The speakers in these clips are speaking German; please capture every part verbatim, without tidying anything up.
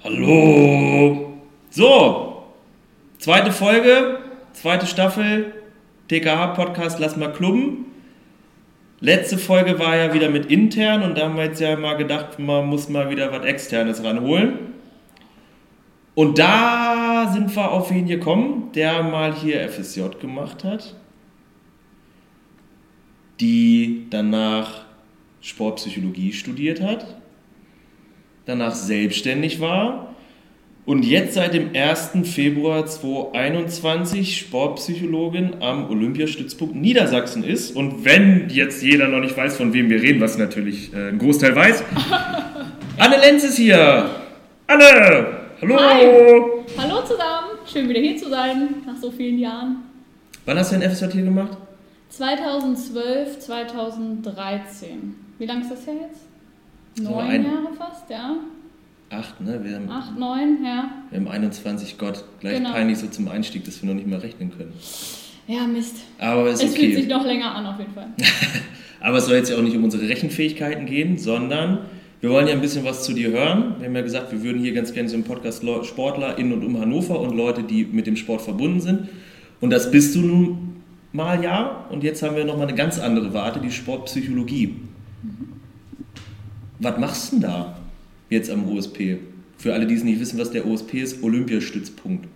Hallo! So, zweite Folge, zweite Staffel, T K H-Podcast Lass mal klubben. Letzte Folge war ja wieder mit intern und da haben wir jetzt ja mal gedacht, man muss mal wieder was Externes ranholen. Und da sind wir auf wen gekommen, der mal hier F S J gemacht hat, die danach Sportpsychologie studiert hat, danach selbstständig war und jetzt seit dem ersten Februar zweitausendeinundzwanzig Sportpsychologin am Olympiastützpunkt Niedersachsen ist. Und wenn jetzt jeder noch nicht weiß, von wem wir reden, was natürlich äh, ein Großteil weiß, Anne Lenz ist hier. Anne! Hallo! Hi. Hallo zusammen, schön wieder hier zu sein, nach so vielen Jahren. Wann hast du dein F S J hier gemacht? zweitausendzwölf, zweitausenddreizehn. Wie lange ist das her jetzt? Neun ein- Jahre fast, ja. Acht, ne? Wir haben, Acht, neun, ja. wir haben einundzwanzig, Gott. Gleich Genau. peinlich so zum Einstieg, dass wir noch nicht mal rechnen können. Ja, Mist. Aber ist Es okay. fühlt sich noch länger an, auf jeden Fall. Aber es soll jetzt ja auch nicht um unsere Rechenfähigkeiten gehen, sondern wir wollen ja ein bisschen was zu dir hören. Wir haben ja gesagt, wir würden hier ganz gerne so im Podcast Leu- Sportler in und um Hannover und Leute, die mit dem Sport verbunden sind. Und das bist du nun mal, ja. Und jetzt haben wir nochmal eine ganz andere Warte, die Sportpsychologie. Mhm. Was machst du denn da jetzt am O S P? Für alle, die es nicht wissen, was der O S P ist, Olympiastützpunkt.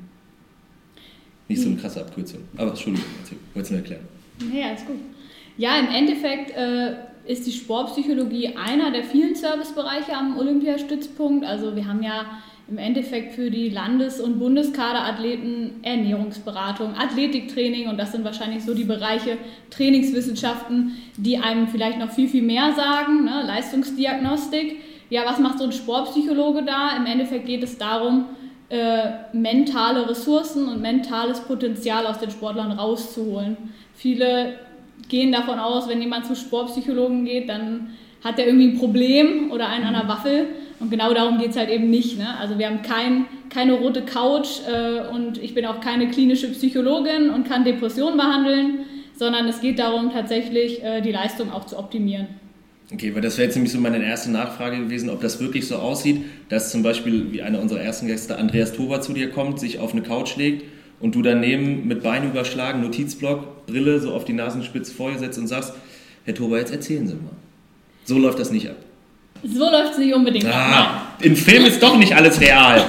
Nicht so eine krasse Abkürzung. Aber Entschuldigung, ich wollte es nur erklären. Ja, alles gut. Ja, im Endeffekt äh, ist die Sportpsychologie einer der vielen Servicebereiche am Olympiastützpunkt. Also wir haben ja im Endeffekt für die Landes- und Bundeskaderathleten Ernährungsberatung, Athletiktraining und das sind wahrscheinlich so die Bereiche Trainingswissenschaften, die einem vielleicht noch viel, viel mehr sagen, ne? Leistungsdiagnostik. Ja, was macht so ein Sportpsychologe da? Im Endeffekt geht es darum, äh, mentale Ressourcen und mentales Potenzial aus den Sportlern rauszuholen. Viele gehen davon aus, wenn jemand zu Sportpsychologen geht, dann hat er irgendwie ein Problem oder einen an der Waffel. Und genau darum geht es halt eben nicht. Ne? Also wir haben kein, keine rote Couch äh, und ich bin auch keine klinische Psychologin und kann Depressionen behandeln, sondern es geht darum, tatsächlich äh, die Leistung auch zu optimieren. Okay, weil das wäre jetzt nämlich so meine erste Nachfrage gewesen, ob das wirklich so aussieht, dass zum Beispiel, wie einer unserer ersten Gäste, Andreas Tober, zu dir kommt, sich auf eine Couch legt und du daneben mit Beinen überschlagen, Notizblock, Brille so auf die Nasenspitze vorgesetzt und sagst, Herr Tober, jetzt erzählen Sie mal. So läuft das nicht ab. So läuft es nicht unbedingt ab. Ah, im Film ist doch nicht alles real.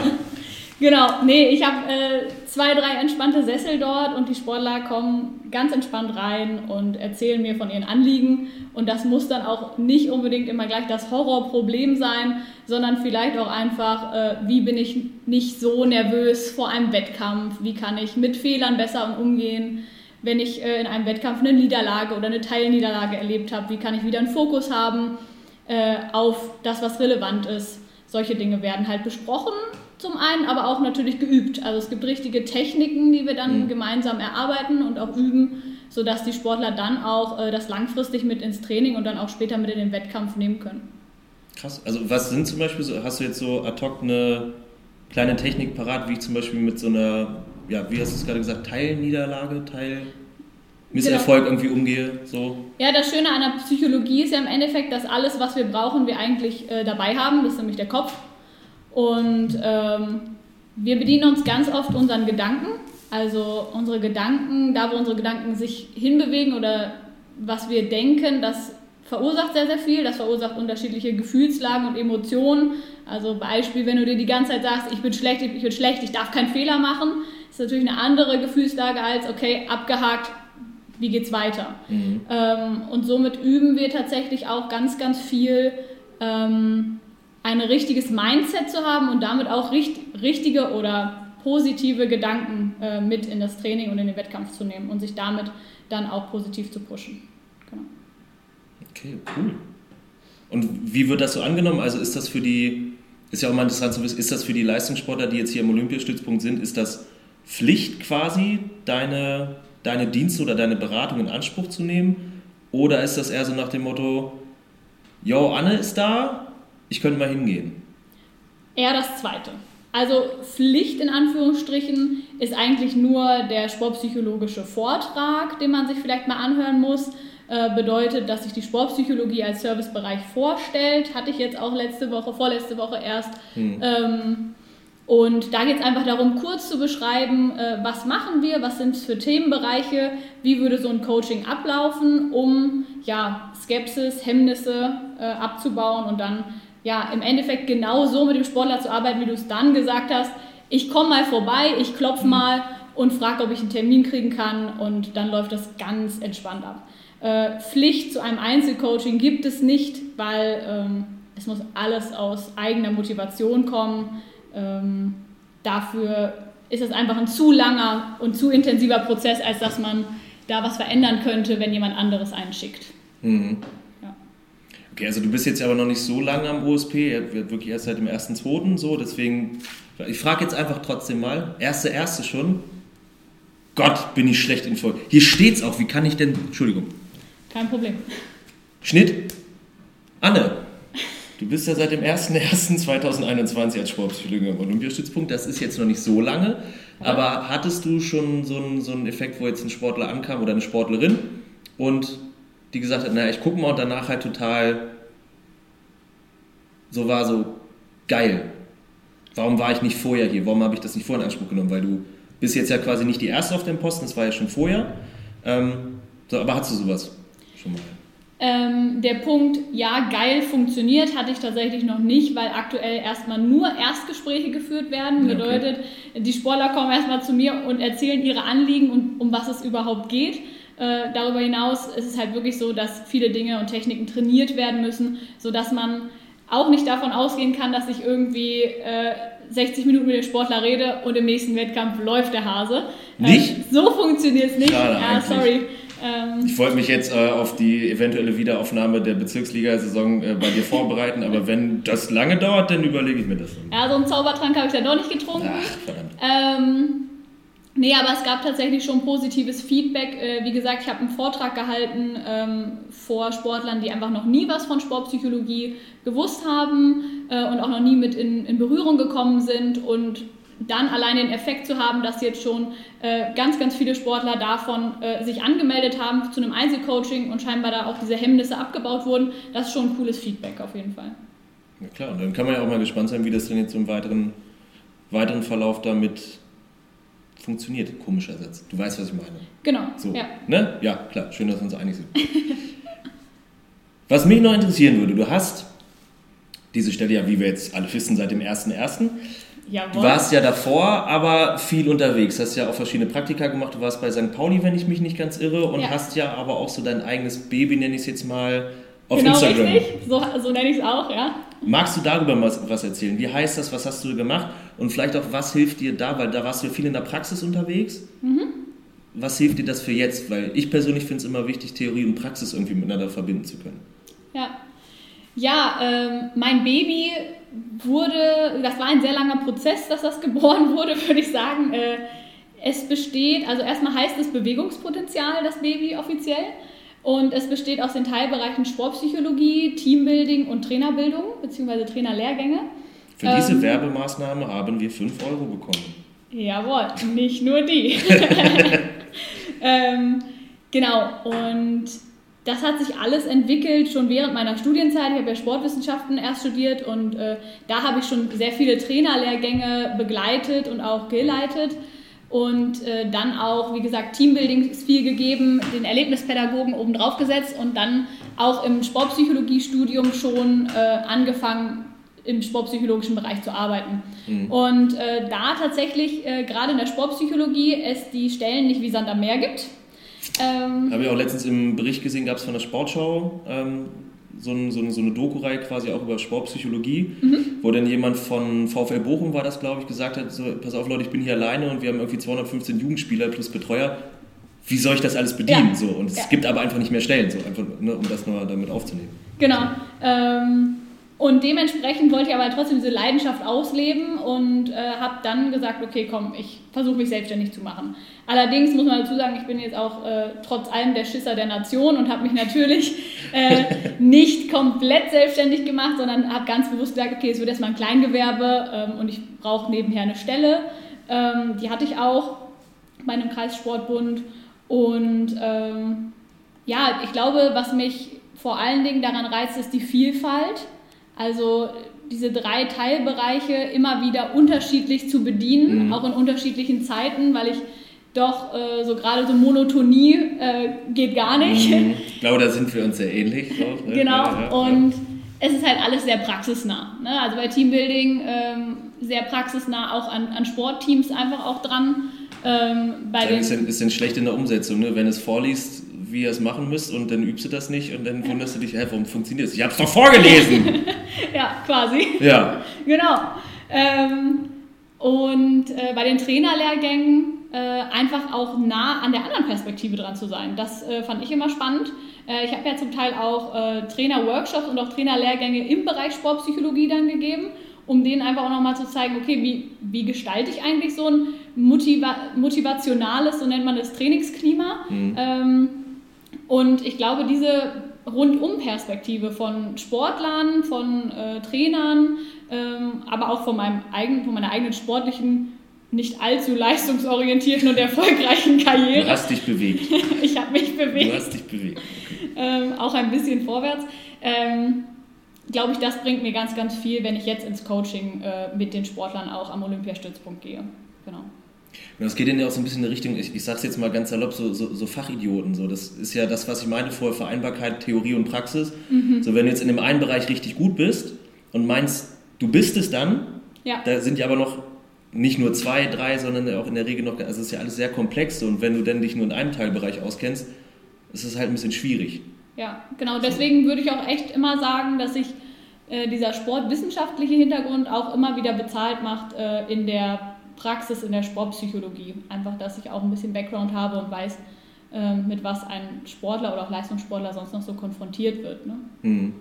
Genau, nee, ich habe äh, zwei, drei entspannte Sessel dort und die Sportler kommen ganz entspannt rein und erzählen mir von ihren Anliegen und das muss dann auch nicht unbedingt immer gleich das Horrorproblem sein, sondern vielleicht auch einfach, äh, wie bin ich nicht so nervös vor einem Wettkampf, wie kann ich mit Fehlern besser umgehen, wenn ich äh, in einem Wettkampf eine Niederlage oder eine Teilniederlage erlebt habe, wie kann ich wieder einen Fokus haben äh, auf das, was relevant ist. Solche Dinge werden halt besprochen. Zum einen, aber auch natürlich geübt. Also es gibt richtige Techniken, die wir dann mhm. gemeinsam erarbeiten und auch üben, sodass die Sportler dann auch äh, das langfristig mit ins Training und dann auch später mit in den Wettkampf nehmen können. Krass. Also was sind zum Beispiel so, hast du jetzt so ad hoc eine kleine Technik parat, wie ich zum Beispiel mit so einer, ja, wie hast du es gerade gesagt, Teilniederlage, Teil... Misserfolg genau. irgendwie umgehe, so. Ja, das Schöne an der Psychologie ist ja im Endeffekt, dass alles, was wir brauchen, wir eigentlich äh, dabei haben. Das ist nämlich der Kopf. Und ähm, wir bedienen uns ganz oft unseren Gedanken. Also unsere Gedanken, da wo unsere Gedanken sich hinbewegen oder was wir denken, das verursacht sehr, sehr viel. Das verursacht unterschiedliche Gefühlslagen und Emotionen. Also Beispiel, wenn du dir die ganze Zeit sagst, ich bin schlecht, ich bin schlecht, ich darf keinen Fehler machen, ist natürlich eine andere Gefühlslage als, okay, abgehakt, wie geht's weiter? Mhm. Ähm, und somit üben wir tatsächlich auch ganz, ganz viel, ähm, ein richtiges Mindset zu haben und damit auch richt- richtige oder positive Gedanken äh, mit in das Training und in den Wettkampf zu nehmen und sich damit dann auch positiv zu pushen. Genau. Okay, cool. Und wie wird das so angenommen? Also ist das für die, ist ja auch mal interessant zu wissen, ist das für die Leistungssportler, die jetzt hier am Olympiastützpunkt sind, ist das Pflicht quasi, deine... deine Dienste oder deine Beratung in Anspruch zu nehmen? Oder ist das eher so nach dem Motto, yo, Anne ist da, ich könnte mal hingehen? Eher das Zweite. Also Pflicht in Anführungsstrichen ist eigentlich nur der sportpsychologische Vortrag, den man sich vielleicht mal anhören muss. Äh, bedeutet, dass sich die Sportpsychologie als Servicebereich vorstellt. Hatte ich jetzt auch letzte Woche, vorletzte Woche erst. Hm. Ähm, Und da geht es einfach darum, kurz zu beschreiben, äh, was machen wir, was sind es für Themenbereiche, wie würde so ein Coaching ablaufen, um ja, Skepsis, Hemmnisse äh, abzubauen und dann ja, im Endeffekt genau so mit dem Sportler zu arbeiten, wie du es dann gesagt hast. Ich komme mal vorbei, ich klopfe mal und frage, ob ich einen Termin kriegen kann und dann läuft das ganz entspannt ab. Äh, Pflicht zu einem Einzelcoaching gibt es nicht, weil ähm, es muss alles aus eigener Motivation kommen. Ähm, dafür ist es einfach ein zu langer und zu intensiver Prozess, als dass man da was verändern könnte, wenn jemand anderes einen schickt. Mhm. Ja. Okay, also du bist jetzt aber noch nicht so lange am O S P, wirklich erst seit dem ersten zweiten so, deswegen, ich frage jetzt einfach trotzdem mal, erste, erste schon, Gott, bin ich schlecht informiert. Hier steht's auch, wie kann ich denn, Entschuldigung. Kein Problem. Schnitt, Anne. Du bist ja seit dem ersten ersten zweitausendeinundzwanzig als Sportpsychologin am Olympiastützpunkt. Das ist jetzt noch nicht so lange. Aber hattest du schon so einen, so einen Effekt, wo jetzt ein Sportler ankam oder eine Sportlerin und die gesagt hat, naja, ich gucke mal und danach halt total so war so geil. Warum war ich nicht vorher hier? Warum habe ich das nicht vorher in Anspruch genommen? Weil du bist jetzt ja quasi nicht die Erste auf dem Posten, das war ja schon vorher. Ähm, so, aber hattest du sowas schon mal? Ähm, der Punkt, ja, geil funktioniert, hatte ich tatsächlich noch nicht, weil aktuell erstmal nur Erstgespräche geführt werden. Ja, okay. Bedeutet, die Sportler kommen erstmal zu mir und erzählen ihre Anliegen und um was es überhaupt geht. Äh, darüber hinaus ist es halt wirklich so, dass viele Dinge und Techniken trainiert werden müssen, sodass man auch nicht davon ausgehen kann, dass ich irgendwie äh, sechzig Minuten mit dem Sportler rede und im nächsten Wettkampf läuft der Hase. Nicht? Äh, so funktioniert es nicht. Schade, ja, eigentlich. sorry. Ähm, Ich wollte mich jetzt äh, auf die eventuelle Wiederaufnahme der Bezirksliga-Saison äh, bei dir vorbereiten, aber wenn das lange dauert, dann überlege ich mir das. Ja, so einen Zaubertrank habe ich ja doch nicht getrunken. Ach, verdammt. Ähm, nee, aber es gab tatsächlich schon positives Feedback. Äh, wie gesagt, ich habe einen Vortrag gehalten ähm, vor Sportlern, die einfach noch nie was von Sportpsychologie gewusst haben äh, und auch noch nie mit in, in Berührung gekommen sind und dann allein den Effekt zu haben, dass jetzt schon äh, ganz, ganz viele Sportler davon äh, sich angemeldet haben zu einem Einzelcoaching und scheinbar da auch diese Hemmnisse abgebaut wurden, das ist schon ein cooles Feedback auf jeden Fall. Ja klar, und dann kann man ja auch mal gespannt sein, wie das denn jetzt im weiteren, weiteren Verlauf damit funktioniert. Komischer Satz. Du weißt, was ich meine. Genau, so, ja. Ne? Ja, klar, schön, dass wir uns einig sind. Was mich noch interessieren würde, du hast diese Stelle ja, wie wir jetzt alle wissen, seit dem ersten ersten Jawohl. Du warst ja davor, aber viel unterwegs. Hast ja auch verschiedene Praktika gemacht. Du warst bei Sankt Pauli, wenn ich mich nicht ganz irre, und ja. hast ja aber auch so dein eigenes Baby, nenne ich es jetzt mal, auf genau Instagram. Richtig, so, so nenne ich es auch, ja. Magst du darüber was, was erzählen? Wie heißt das? Was hast du gemacht? Und vielleicht auch, was hilft dir da? Weil da warst du ja viel in der Praxis unterwegs. Mhm. Was hilft dir das für jetzt? Weil ich persönlich finde es immer wichtig, Theorie und Praxis irgendwie miteinander verbinden zu können. Ja, ja ähm, mein Baby wurde, das war ein sehr langer Prozess, dass das geboren wurde, würde ich sagen. Äh, es besteht, also erstmal heißt es Bewegungspotenzial, das Baby offiziell. Und es besteht aus den Teilbereichen Sportpsychologie, Teambuilding und Trainerbildung, beziehungsweise Trainerlehrgänge. Für ähm, diese Werbemaßnahme haben wir fünf Euro bekommen. Jawohl, nicht nur die. ähm, genau, und das hat sich alles entwickelt schon während meiner Studienzeit. Ich habe ja Sportwissenschaften erst studiert und äh, da habe ich schon sehr viele Trainerlehrgänge begleitet und auch geleitet. Und äh, dann auch, wie gesagt, Teambuilding ist viel gegeben, den Erlebnispädagogen oben drauf gesetzt und dann auch im Sportpsychologiestudium schon äh, angefangen, im sportpsychologischen Bereich zu arbeiten. Mhm. Und äh, da tatsächlich, äh, gerade in der Sportpsychologie, es die Stellen nicht wie Sand am Meer gibt. Ähm, Habe ich auch letztens im Bericht gesehen, gab es von der Sportschau ähm, so, ein, so, eine, so eine Doku-Reihe quasi auch über Sportpsychologie, mhm. wo dann jemand von VfL Bochum war das, glaube ich, gesagt hat, so, pass auf Leute, ich bin hier alleine und wir haben irgendwie zweihundertfünfzehn Jugendspieler plus Betreuer. Wie soll ich das alles bedienen? Ja. So, und es ja. gibt aber einfach nicht mehr Stellen, so, einfach, ne, um das nur damit aufzunehmen. Genau. Ähm, und dementsprechend wollte ich aber trotzdem diese Leidenschaft ausleben und äh, habe dann gesagt, okay, komm, ich versuche mich selbstständig zu machen. Allerdings muss man dazu sagen, ich bin jetzt auch äh, trotz allem der Schisser der Nation und habe mich natürlich äh, nicht komplett selbstständig gemacht, sondern habe ganz bewusst gesagt, okay, es wird erstmal ein Kleingewerbe ähm, und ich brauche nebenher eine Stelle. Ähm, die hatte ich auch bei einem Kreissportbund und ähm, ja, ich glaube, was mich vor allen Dingen daran reizt, ist die Vielfalt. Also diese drei Teilbereiche immer wieder unterschiedlich zu bedienen, mhm. auch in unterschiedlichen Zeiten, weil ich doch äh, so gerade so Monotonie äh, geht gar nicht. Mhm. Ich glaube, da sind wir uns sehr ähnlich drauf. Ne? Genau, ja, ja, und ja. es ist halt alles sehr praxisnah. Ne? Also bei Teambuilding ähm, sehr praxisnah, auch an, an Sportteams einfach auch dran. Ähm, bei Dann ist ein bisschen schlecht in der Umsetzung, ne? Wenn es vorliest, wie ihr es machen müsst und dann übst du das nicht und dann wunderst du dich, hey, warum funktioniert das? Ich hab's doch vorgelesen! Ja, quasi. Ja. Genau. Ähm, und äh, bei den Trainerlehrgängen äh, einfach auch nah an der anderen Perspektive dran zu sein. Das äh, fand ich immer spannend. Äh, ich habe ja zum Teil auch äh, Trainerworkshops und auch Trainerlehrgänge im Bereich Sportpsychologie dann gegeben, um denen einfach auch nochmal zu zeigen, okay, wie, wie gestalte ich eigentlich so ein motiva- motivationales, so nennt man das, Trainingsklima. Mhm. Ähm, und ich glaube, diese Rundum-Perspektive von Sportlern, von äh, Trainern, ähm, aber auch von, meinem eigenen, von meiner eigenen sportlichen, nicht allzu leistungsorientierten und erfolgreichen Karriere. Du hast dich bewegt. Ich habe mich bewegt. Du hast dich bewegt. Okay. Ähm, auch ein bisschen vorwärts. Ähm, glaube ich, das bringt mir ganz, ganz viel, wenn ich jetzt ins Coaching äh, mit den Sportlern auch am Olympiastützpunkt gehe. Genau. Und das geht dann ja auch so ein bisschen in die Richtung, ich, ich sag's jetzt mal ganz salopp, so, so, so Fachidioten. So. Das ist ja das, was ich meine vorher, Vereinbarkeit, Theorie und Praxis. Mhm. So, wenn du jetzt in dem einen Bereich richtig gut bist und meinst, du bist es dann, ja. Da sind ja aber noch nicht nur zwei, drei, sondern auch in der Regel noch, also es ist ja alles sehr komplex. So. Und wenn du dann dich nur in einem Teilbereich auskennst, ist es halt ein bisschen schwierig. Ja, genau. Deswegen würde ich auch echt immer sagen, dass sich äh, dieser sportwissenschaftliche Hintergrund auch immer wieder bezahlt macht äh, in der Praxis, in der Sportpsychologie. Einfach, dass ich auch ein bisschen Background habe und weiß, äh, mit was ein Sportler oder auch Leistungssportler sonst noch so konfrontiert wird. Ne? Mhm.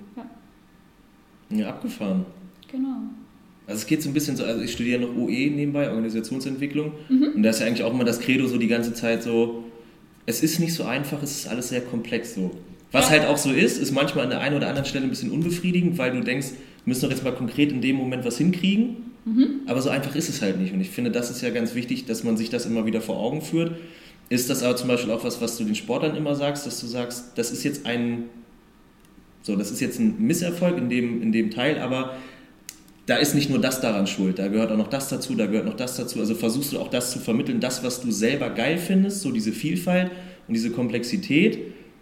Ja. Ja, abgefahren. Genau. Also es geht so ein bisschen so, also ich studiere noch O E nebenbei, Organisationsentwicklung. Mhm. Und da ist ja eigentlich auch immer das Credo so die ganze Zeit so, es ist nicht so einfach, es ist alles sehr komplex so. Was ja. halt auch so ist, ist manchmal an der einen oder anderen Stelle ein bisschen unbefriedigend, weil du denkst, wir müssen doch jetzt mal konkret in dem Moment was hinkriegen. Mhm. Aber so einfach ist es halt nicht. Und ich finde, das ist ja ganz wichtig, dass man sich das immer wieder vor Augen führt. Ist das aber zum Beispiel auch was, was du den Sportlern immer sagst, dass du sagst, das ist jetzt ein, so, das ist jetzt ein Misserfolg in dem, in dem Teil, aber da ist nicht nur das daran schuld, da gehört auch noch das dazu, da gehört noch das dazu. Also versuchst du auch das zu vermitteln, das, was du selber geil findest, so diese Vielfalt und diese Komplexität,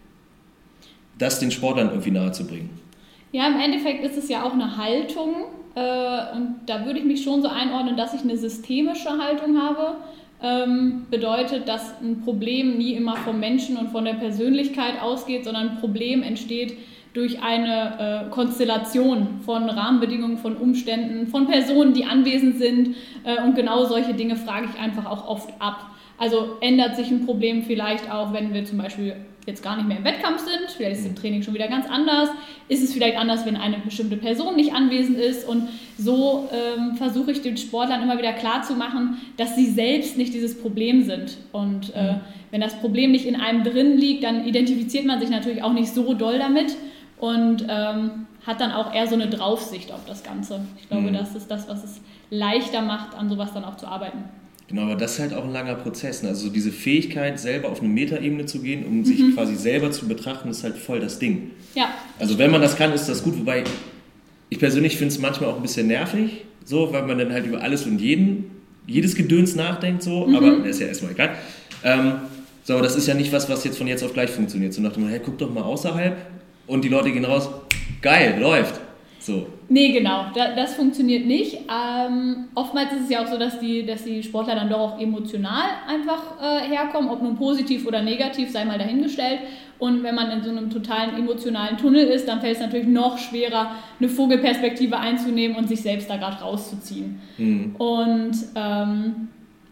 das den Sportlern irgendwie nahezubringen. Ja, im Endeffekt ist es ja auch eine Haltung äh, und da würde ich mich schon so einordnen, dass ich eine systemische Haltung habe. Ähm, bedeutet, dass ein Problem nie immer vom Menschen und von der Persönlichkeit ausgeht, sondern ein Problem entsteht durch eine äh, Konstellation von Rahmenbedingungen, von Umständen, von Personen, die anwesend sind äh, und genau solche Dinge frage ich einfach auch oft ab. Also ändert sich ein Problem vielleicht auch, wenn wir zum Beispiel jetzt gar nicht mehr im Wettkampf sind, vielleicht ist es im Training schon wieder ganz anders, ist es vielleicht anders, wenn eine bestimmte Person nicht anwesend ist und so ähm, versuche ich den Sportlern immer wieder klarzumachen, dass sie selbst nicht dieses Problem sind und äh, wenn das Problem nicht in einem drin liegt, dann identifiziert man sich natürlich auch nicht so doll damit und ähm, hat dann auch eher so eine Draufsicht auf das Ganze. Ich glaube, mhm. das ist das, was es leichter macht, an sowas dann auch zu arbeiten. Genau, aber das ist halt auch ein langer Prozess. Ne? Also diese Fähigkeit, selber auf eine Metaebene zu gehen, um mhm. sich quasi selber zu betrachten, ist halt voll das Ding. Ja. Also wenn man das kann, ist das gut. Wobei ich persönlich finde es manchmal auch ein bisschen nervig, so, weil man dann halt über alles und jeden, jedes Gedöns nachdenkt, so. Mhm. Aber das ist ja erstmal egal. Ähm, so, aber das ist ja nicht was, was jetzt von jetzt auf gleich funktioniert. So nach dem Motto, hey, guck doch mal außerhalb und die Leute gehen raus, geil, läuft. So. Nee, genau, das, das funktioniert nicht. Ähm, oftmals ist es ja auch so, dass die, dass die Sportler dann doch auch emotional einfach äh, herkommen, ob nun positiv oder negativ, sei mal dahingestellt. Und wenn man in so einem totalen emotionalen Tunnel ist, dann fällt es natürlich noch schwerer, eine Vogelperspektive einzunehmen und sich selbst da gerade rauszuziehen. Mhm. Und ähm,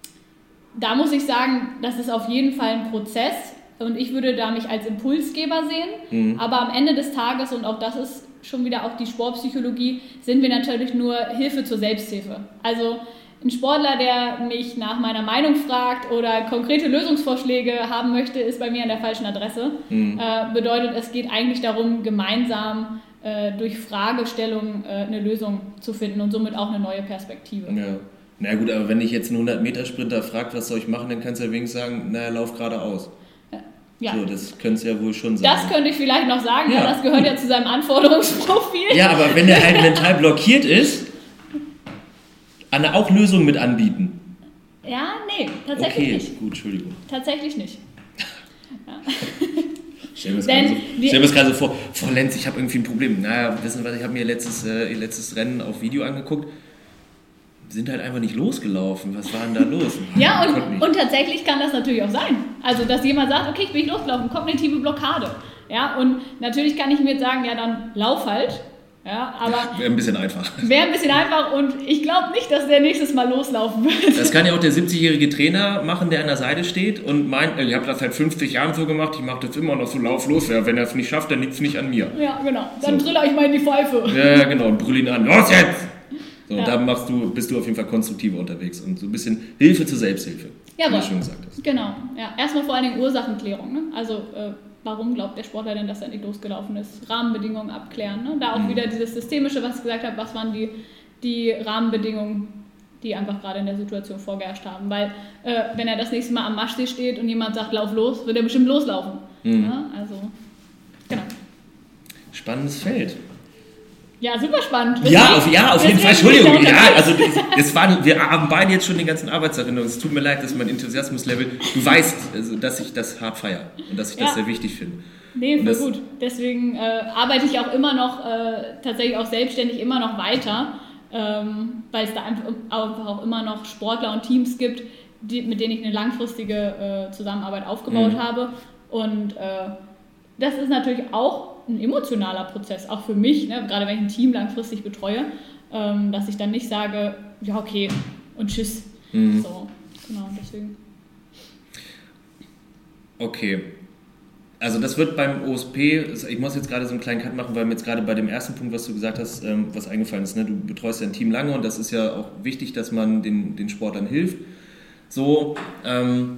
da muss ich sagen, das ist auf jeden Fall ein Prozess und ich würde da mich als Impulsgeber sehen. Mhm. Aber am Ende des Tages, und auch das ist schon wieder auch die Sportpsychologie, sind wir natürlich nur Hilfe zur Selbsthilfe. Also ein Sportler, der mich nach meiner Meinung fragt oder konkrete Lösungsvorschläge haben möchte, ist bei mir an der falschen Adresse. Mhm. Äh, bedeutet, es geht eigentlich darum, gemeinsam äh, durch Fragestellungen äh, eine Lösung zu finden und somit auch eine neue Perspektive. Ja. Na gut, aber wenn dich jetzt ein hundert Meter Sprinter fragt, was soll ich machen, dann kannst du ja wenigstens sagen, naja, lauf geradeaus. Ja. Ja. So, das könnte es ja wohl schon sein. Das könnte ich vielleicht noch sagen, ja. weil das gehört ja zu seinem Anforderungsprofil. Ja, aber wenn er halt mental blockiert ist, auch Lösungen mit anbieten. Ja, nee, tatsächlich okay, nicht. Okay, gut, Entschuldigung. Tatsächlich nicht. Ja. Stell mir das gerade so, stell mir das gerade so vor, Frau Lenz, ich habe irgendwie ein Problem. Naja, wissen Sie was, ich habe mir letztes, äh, ihr letztes Rennen auf Video angeguckt. Sind halt einfach nicht losgelaufen. Was war denn da los? Ja, und, und tatsächlich kann das natürlich auch sein. Also, dass jemand sagt, okay, ich bin nicht losgelaufen, kognitive Blockade. Ja, und natürlich kann ich mir jetzt sagen, ja, dann lauf halt. Ja, aber wäre ein bisschen einfach. Wäre ein bisschen einfach und ich glaube nicht, dass der nächstes Mal loslaufen wird. Das kann ja auch der siebzigjährige Trainer machen, der an der Seite steht und meint, ich habe das seit fünfzig Jahren so gemacht, ich mache das immer noch so, lauf los. Ja, wenn er es nicht schafft, dann liegt es nicht an mir. Ja, genau. Dann so. drille ich mal in die Pfeife. Ja, genau, und brüll ihn an. Los jetzt! So, ja. Da machst du, bist du auf jeden Fall konstruktiver unterwegs und so ein bisschen Hilfe zur Selbsthilfe, ja, wie du schon gesagt hast. Genau. Ja. Erstmal vor allen Dingen Ursachenklärung. Ne? Also, äh, warum glaubt der Sportler denn, dass er nicht losgelaufen ist? Rahmenbedingungen abklären. Ne? Da auch mhm. wieder dieses Systemische, was ich gesagt habe, was waren die, die Rahmenbedingungen, die einfach gerade in der Situation vorgeherrscht haben. Weil, äh, wenn er das nächste Mal am Maschsee steht und jemand sagt, lauf los, wird er bestimmt loslaufen. Mhm. Ja? Also, genau. Spannendes Feld. Ja, super spannend. Deswegen, ja, auf, ja, auf jeden Fall. Entschuldigung. Ja, also das waren, wir haben beide jetzt schon den ganzen Arbeitserinnerungen. Es tut mir leid, dass mein Enthusiasmuslevel, du weißt, also, dass ich das hart feiere und dass ich das ja. sehr wichtig finde. Nee, voll gut. Deswegen äh, arbeite ich auch immer noch, äh, tatsächlich auch selbstständig immer noch weiter, ähm, weil es da einfach, einfach auch immer noch Sportler und Teams gibt, die, mit denen ich eine langfristige äh, Zusammenarbeit aufgebaut mhm. habe. Und äh, das ist natürlich auch ein emotionaler Prozess, auch für mich, ne, gerade wenn ich ein Team langfristig betreue, ähm, dass ich dann nicht sage, ja okay, und tschüss. Mhm. So, genau, deswegen. Okay. Also das wird beim O S P, ich muss jetzt gerade so einen kleinen Cut machen, weil mir jetzt gerade bei dem ersten Punkt, was du gesagt hast, ähm, was eingefallen ist, ne? Du betreust ja ein Team lange und das ist ja auch wichtig, dass man den, den Sportlern hilft. So, ähm,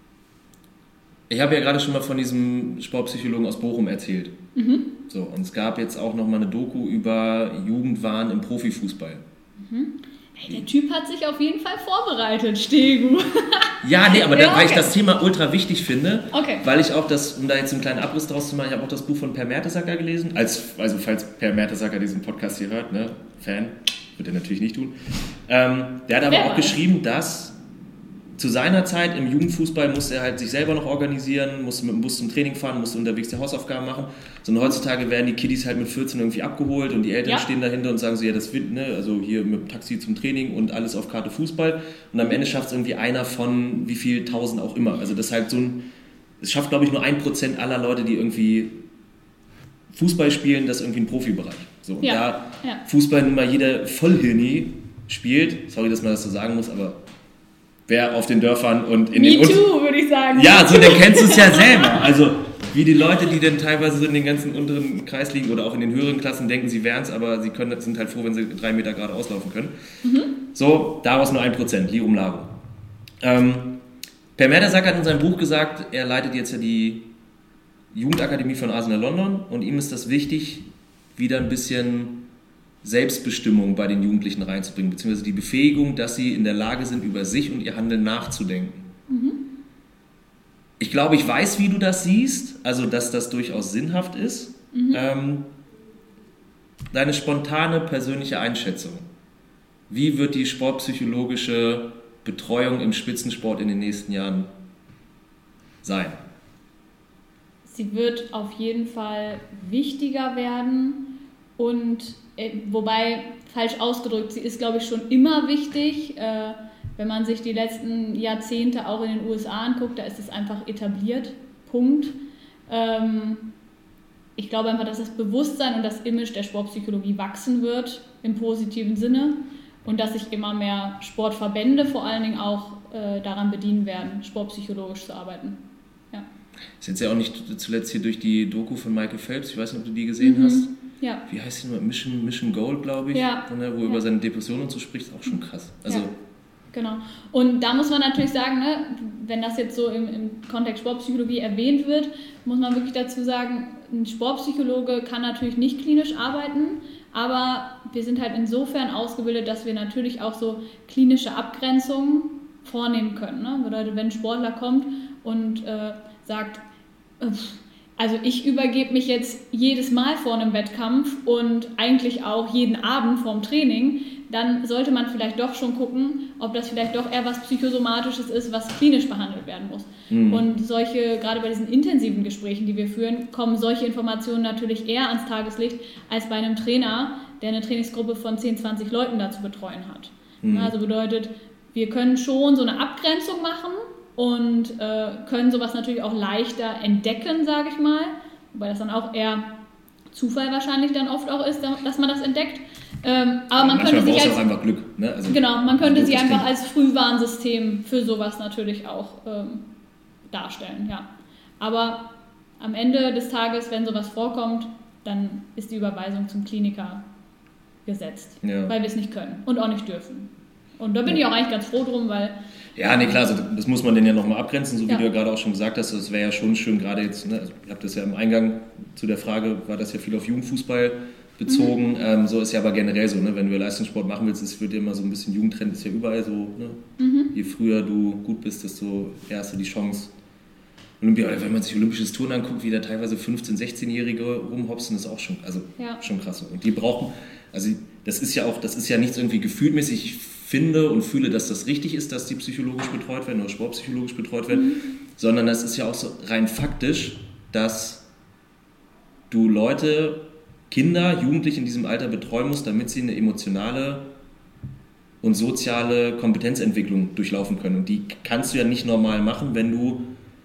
ich habe ja gerade schon mal von diesem Sportpsychologen aus Bochum erzählt. Mhm. So, und es gab jetzt auch noch mal eine Doku über Jugendwahn im Profifußball. Mhm. Hey, der Typ hat sich auf jeden Fall vorbereitet, Stegu. Ja, nee, aber ja, da, weil okay. ich das Thema ultra wichtig finde, okay. weil ich auch das, um da jetzt einen kleinen Abriss draus zu machen, ich habe auch das Buch von Per Mertesacker gelesen, als, also falls Per Mertesacker diesen Podcast hier hört, ne, Fan, wird er natürlich nicht tun. Ähm, der hat aber Wer auch weiß. geschrieben, dass zu seiner Zeit im Jugendfußball musste er halt sich selber noch organisieren, musste mit dem Bus zum Training fahren, musste unterwegs die Hausaufgaben machen. So, und heutzutage werden die Kiddies halt mit vierzehn irgendwie abgeholt und die Eltern ja. stehen dahinter und sagen so, ja, das wird, ne, also hier mit dem Taxi zum Training und alles auf Karte Fußball. Und am Ende schafft es irgendwie einer von wie viel tausend auch immer. Also das ist halt so ein, es schafft, glaube ich, nur ein Prozent aller Leute, die irgendwie Fußball spielen, das irgendwie ein Profibereich. So, und ja. da ja. Fußball nun mal jeder Vollhirni spielt, sorry, dass man das so sagen muss, aber wer auf den Dörfern und in Me den... Me too, würde ich sagen. Ja, so, dann kennst du es ja selber. Also, wie die Leute, die dann teilweise so in den ganzen unteren Kreis liegen oder auch in den höheren Klassen denken, sie wären es, aber sie können, sind halt froh, wenn sie drei Meter gerade auslaufen können. Mhm. So, daraus nur ein Prozent, die Umlagerung. Ähm, Per Mertesacker hat in seinem Buch gesagt, er leitet jetzt ja die Jugendakademie von Arsenal London und ihm ist das wichtig, wieder ein bisschen Selbstbestimmung bei den Jugendlichen reinzubringen, beziehungsweise die Befähigung, dass sie in der Lage sind, über sich und ihr Handeln nachzudenken. Mhm. Ich glaube, ich weiß, wie du das siehst, also dass das durchaus sinnhaft ist. Mhm. Ähm, deine spontane persönliche Einschätzung. Wie wird die sportpsychologische Betreuung im Spitzensport in den nächsten Jahren sein? Sie wird auf jeden Fall wichtiger werden und wobei, falsch ausgedrückt, sie ist, glaube ich, schon immer wichtig. Äh, wenn man sich die letzten Jahrzehnte auch in den U S A anguckt, da ist es einfach etabliert. Punkt. Ähm, ich glaube einfach, dass das Bewusstsein und das Image der Sportpsychologie wachsen wird, im positiven Sinne. Und dass sich immer mehr Sportverbände vor allen Dingen auch äh, daran bedienen werden, sportpsychologisch zu arbeiten. Ja. Ist jetzt ja auch nicht zuletzt hier durch die Doku von Michael Phelps, ich weiß nicht, ob du die gesehen mhm. hast. Ja. Wie heißt die nochmal? Mission, Mission Gold, glaube ich, ja. wo er ja. über seine Depression und so spricht, auch schon krass. Also, ja. Genau. Und da muss man natürlich sagen, ne, wenn das jetzt so im, im Kontext Sportpsychologie erwähnt wird, muss man wirklich dazu sagen, ein Sportpsychologe kann natürlich nicht klinisch arbeiten, aber wir sind halt insofern ausgebildet, dass wir natürlich auch so klinische Abgrenzungen vornehmen können. Ne? Bedeutet, wenn ein Sportler kommt und äh, sagt, Also ich übergebe mich jetzt jedes Mal vor einem Wettkampf und eigentlich auch jeden Abend vorm Training, dann sollte man vielleicht doch schon gucken, ob das vielleicht doch eher was Psychosomatisches ist, was klinisch behandelt werden muss. Mhm. Und solche, gerade bei diesen intensiven Gesprächen, die wir führen, kommen solche Informationen natürlich eher ans Tageslicht, als bei einem Trainer, der eine Trainingsgruppe von zehn, zwanzig Leuten da zu betreuen hat. Mhm. Also bedeutet, wir können schon so eine Abgrenzung machen, und äh, können sowas natürlich auch leichter entdecken, sage ich mal, wobei das dann auch eher Zufall wahrscheinlich dann oft auch ist, dass man das entdeckt. Ähm, aber ja, man könnte sich als, auch einfach Glück, ne? Also, genau, man könnte sie einfach als Frühwarnsystem für sowas natürlich auch ähm, darstellen, ja. Aber am Ende des Tages, wenn sowas vorkommt, dann ist die Überweisung zum Kliniker gesetzt, ja. weil wir es nicht können und auch nicht dürfen. Und da bin ja. ich auch eigentlich ganz froh drum, weil... Ja, nee, klar, also das muss man denn ja nochmal abgrenzen, so wie ja. du ja gerade auch schon gesagt hast. Das wäre ja schon schön, gerade jetzt, ne, also ich habe das ja im Eingang zu der Frage, war das ja viel auf Jugendfußball bezogen. Mhm. Ähm, so ist ja aber generell so, ne, wenn du Leistungssport machen willst, es wird ja immer so ein bisschen Jugendtrend, ist ja überall so. Ne? Mhm. Je früher du gut bist, desto eher hast du die Chance. Olympia, wenn man sich olympisches Turnen anguckt, wie da teilweise fünfzehn-, sechzehnjährige rumhopsen, ist auch schon, also ja. schon krass. Und die brauchen, also das ist ja auch, das ist ja nichts irgendwie gefühlmäßig. Ich finde und fühle, dass das richtig ist, dass die psychologisch betreut werden oder sportpsychologisch betreut werden, mhm. sondern das ist ja auch so rein faktisch, dass du Leute, Kinder, Jugendliche in diesem Alter betreuen musst, damit sie eine emotionale und soziale Kompetenzentwicklung durchlaufen können. Und die kannst du ja nicht normal machen, wenn du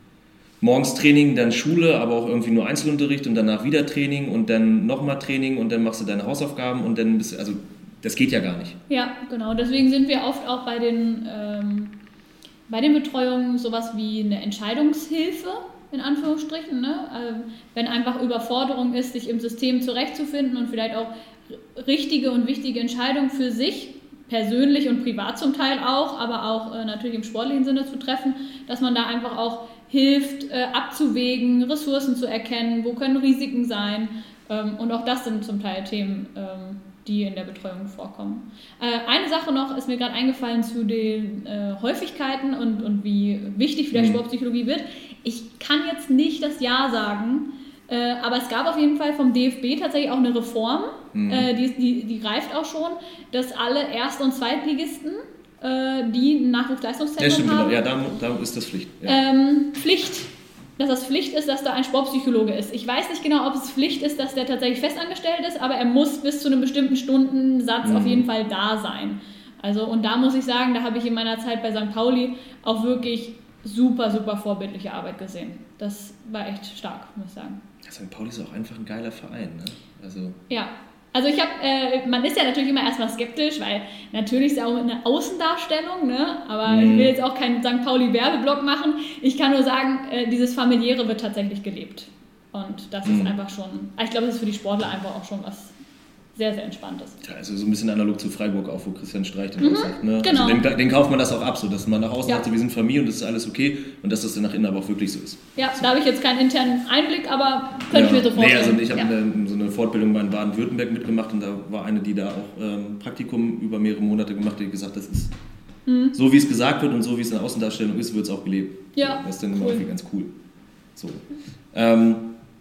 morgens Training, dann Schule, aber auch irgendwie nur Einzelunterricht und danach wieder Training und dann nochmal Training und dann machst du deine Hausaufgaben und dann bist du, also das geht ja gar nicht. Ja, genau. Deswegen sind wir oft auch bei den, ähm, bei den Betreuungen sowas wie eine Entscheidungshilfe, in Anführungsstrichen. Ne? Also, wenn einfach Überforderung ist, sich im System zurechtzufinden und vielleicht auch richtige und wichtige Entscheidungen für sich, persönlich und privat zum Teil auch, aber auch äh, natürlich im sportlichen Sinne zu treffen, dass man da einfach auch hilft, äh, abzuwägen, Ressourcen zu erkennen, wo können Risiken sein. Ähm, und auch das sind zum Teil Themen, ähm, die in der Betreuung vorkommen. Äh, eine Sache noch ist mir gerade eingefallen zu den äh, Häufigkeiten und, und wie wichtig vielleicht mhm. Sportpsychologie wird. Ich kann jetzt nicht das Ja sagen, äh, aber es gab auf jeden Fall vom D F B tatsächlich auch eine Reform, mhm. äh, die, die, die greift auch schon, dass alle Erst- und Zweitligisten, äh, die ein Nachwuchsleistungszentrum ja, stimmt, haben, genau. Ja, da, da ist das Pflicht. Ja. Ähm, Pflicht dass das Pflicht ist, dass da ein Sportpsychologe ist. Ich weiß nicht genau, ob es Pflicht ist, dass der tatsächlich festangestellt ist, aber er muss bis zu einem bestimmten Stundensatz mhm. auf jeden Fall da sein. Also, und da muss ich sagen, da habe ich in meiner Zeit bei Sankt Pauli auch wirklich super, super vorbildliche Arbeit gesehen. Das war echt stark, muss ich sagen. Sankt Pauli ist auch einfach ein geiler Verein, ne? Also ja. Also ich habe, äh, man ist ja natürlich immer erstmal skeptisch, weil natürlich ist ja auch eine Außendarstellung, ne? Aber mm. ich will jetzt auch keinen Sankt Pauli-Werbeblock machen. Ich kann nur sagen, äh, dieses Familiäre wird tatsächlich gelebt. Und das mm. ist einfach schon, ich glaube, das ist für die Sportler einfach auch schon was sehr, sehr Entspanntes. Ja, also so ein bisschen analog zu Freiburg auch, wo Christian Streich den mhm, aussagt. Ne? Genau. Also den, den kauft man das auch ab, so dass man nach außen ja. hat, so, wir sind Familie und das ist alles okay und dass das dann nach innen aber auch wirklich so ist. Ja, so. Da habe ich jetzt keinen internen Einblick, aber könnte ja. ich mir so vorstellen. Nee, also ich habe ja. eine, so eine Fortbildung in Baden-Württemberg mitgemacht und da war eine, die da auch ähm, Praktikum über mehrere Monate gemacht hat, die gesagt, das ist mhm. so, wie es gesagt wird und so, wie es in der Außendarstellung ist, wird es auch gelebt. Ja. Das ist dann immer cool. irgendwie ganz cool. So. Ähm,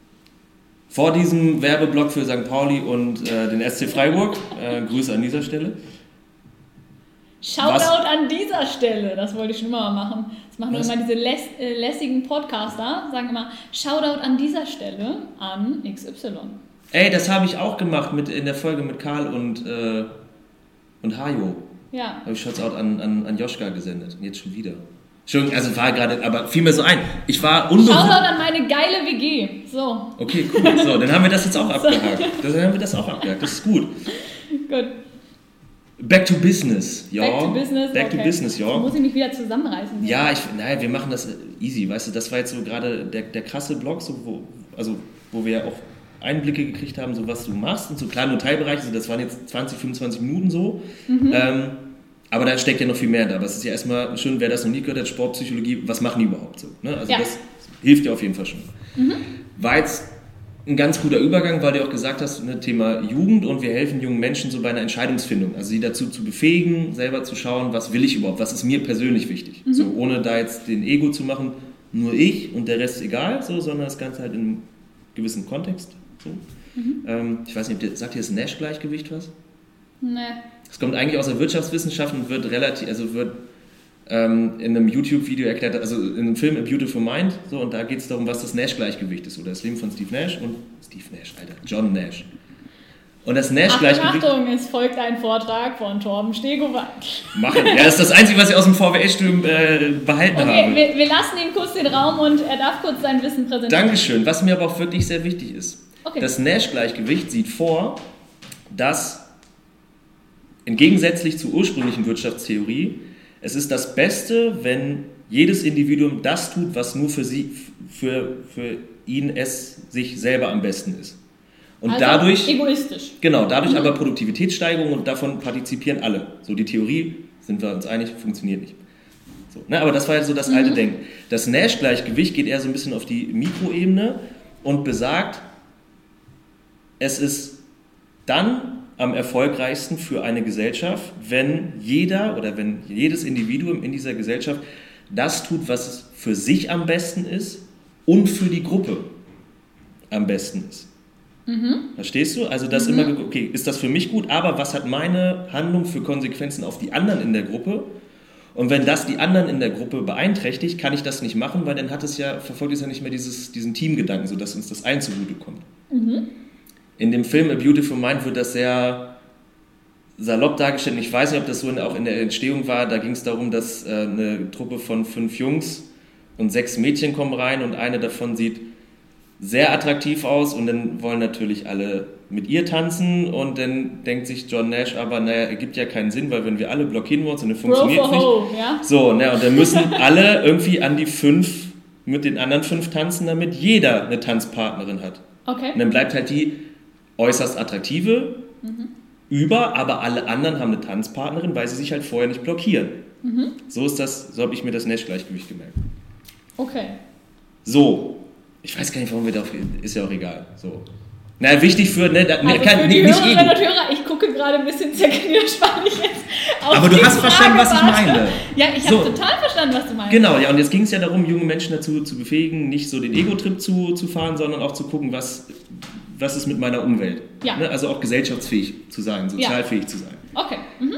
Vor diesem Werbeblock für Sankt Pauli und äh, den S C Freiburg, äh, Grüße an dieser Stelle. Shoutout Was? an dieser Stelle, das wollte ich schon immer mal machen. Das machen Was? immer diese läss, äh, lässigen Podcaster, sagen immer Shoutout an dieser Stelle an X Y. Ey, das habe ich auch gemacht mit, in der Folge mit Karl und, äh, und Hajo. Ja. Habe ich Shoutout an, an, an Joschka gesendet und jetzt schon wieder. Schön, also war gerade, aber fiel mir so ein. Ich war unbewusst. Shoutout an meine geile W G. So. Okay, cool. So, dann haben wir das jetzt auch abgehakt. Dann haben wir das auch abgehakt. Das ist gut. Gut. Back to business, ja. Back to business, Back okay. to business, ja. Jetzt muss ich mich wieder zusammenreißen. Ja, ich, naja, wir machen das easy, weißt du. Das war jetzt so gerade der, der krasse Blog, so wo, also wo wir auch Einblicke gekriegt haben, so was du machst und so klar nur Teilbereiche. Also das waren jetzt zwanzig, fünfundzwanzig Minuten so. Mhm. Ähm, Aber da steckt ja noch viel mehr da. Aber es ist ja erstmal schön, wer das noch nie gehört hat, Sportpsychologie, was machen die überhaupt so? Ne? Also ja. das hilft dir auf jeden Fall schon. Mhm. War jetzt ein ganz guter Übergang, weil du auch gesagt hast, ne, Thema Jugend und wir helfen jungen Menschen so bei einer Entscheidungsfindung. Also sie dazu zu befähigen, selber zu schauen, was will ich überhaupt, was ist mir persönlich wichtig. Mhm. So, ohne da jetzt den Ego zu machen, nur ich und der Rest ist egal, so, sondern das Ganze halt in einem gewissen Kontext. So. Mhm. Ähm, ich weiß nicht, sagt ihr das Nash-Gleichgewicht was? Nee. Es kommt eigentlich aus der Wirtschaftswissenschaft und wird relativ, also wird ähm, in einem YouTube-Video erklärt, also in einem Film A Beautiful Mind, so, und da geht es darum, was das Nash-Gleichgewicht ist, oder das Leben von Steve Nash und Steve Nash, Alter, John Nash. Und das Nash-Gleichgewicht... Achtung, Achtung, es folgt ein Vortrag von Torben Stegowald. Machen. Ja, das ist das Einzige, was ich aus dem V W S-Studium äh, behalten okay, habe. Wir, wir lassen ihm kurz den Raum und er darf kurz sein Wissen präsentieren. Dankeschön, was mir aber auch wirklich sehr wichtig ist. Okay. Das Nash-Gleichgewicht sieht vor, dass entgegensätzlich zur ursprünglichen Wirtschaftstheorie es ist das Beste, wenn jedes Individuum das tut, was nur für, sie, für, für ihn es sich selber am besten ist. Und also dadurch, egoistisch. Genau, dadurch mhm. aber Produktivitätssteigerung und davon partizipieren alle. So die Theorie, sind wir uns einig, funktioniert nicht. So, ne, aber das war ja so das mhm. alte Denken. Das Nash-Gleichgewicht geht eher so ein bisschen auf die Mikroebene und besagt, es ist dann am erfolgreichsten für eine Gesellschaft, wenn jeder oder wenn jedes Individuum in dieser Gesellschaft das tut, was für sich am besten ist und für die Gruppe am besten ist. Mhm. Verstehst du? Also das mhm. immer, okay, ist das für mich gut, aber was hat meine Handlung für Konsequenzen auf die anderen in der Gruppe? Und wenn das die anderen in der Gruppe beeinträchtigt, kann ich das nicht machen, weil dann hat es ja, verfolgt es ja nicht mehr dieses, diesen Teamgedanken, sodass uns das ein zugute kommt. Mhm. In dem Film A Beautiful Mind wird das sehr salopp dargestellt. Ich weiß nicht, ob das so auch in der Entstehung war. Da ging es darum, dass äh, eine Truppe von fünf Jungs und sechs Mädchen kommen rein und eine davon sieht sehr attraktiv aus und dann wollen natürlich alle mit ihr tanzen und dann denkt sich John Nash, aber naja, ergibt ja keinen Sinn, weil wenn wir alle blockieren wollen, dann funktioniert es nicht. Ja? So, na, und dann müssen alle irgendwie an die fünf mit den anderen fünf tanzen, damit jeder eine Tanzpartnerin hat. Okay. Und dann bleibt halt die äußerst attraktive mhm. über, aber alle anderen haben eine Tanzpartnerin, weil sie sich halt vorher nicht blockieren. Mhm. So ist das, so habe ich mir das Nash-Gleichgewicht gemerkt. Okay. So. Ich weiß gar nicht, warum wir da, ist ja auch egal. So. Na, wichtig für, ne, da, also kann, für die nicht Hörerinnen und Hörer, ich gucke gerade ein bisschen zerknirscht, weil ich jetzt auf Aber du hast Frage verstanden, was ich meine. Ja, ich so. habe total verstanden, was du meinst. Genau, ja, und jetzt ging es ja darum, junge Menschen dazu zu befähigen, nicht so den Ego-Trip zu, zu fahren, sondern auch zu gucken, was, was ist mit meiner Umwelt. Ja. Ne, also auch gesellschaftsfähig zu sein, sozialfähig ja. zu sein. Okay. Mhm.